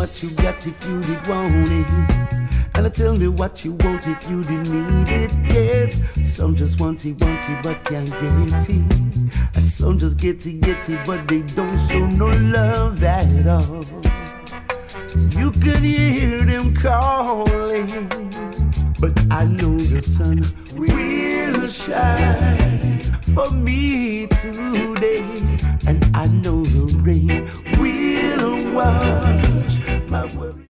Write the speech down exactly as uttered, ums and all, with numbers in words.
what you got if you did want it. And tell me what you want if you did need it. Yes, some just want it, want it, but can't get it. And some just get it, get it, but they don't show no love at all. You could hear them calling, but I know the sun will shine for me today. And I know the rain will wash my worries.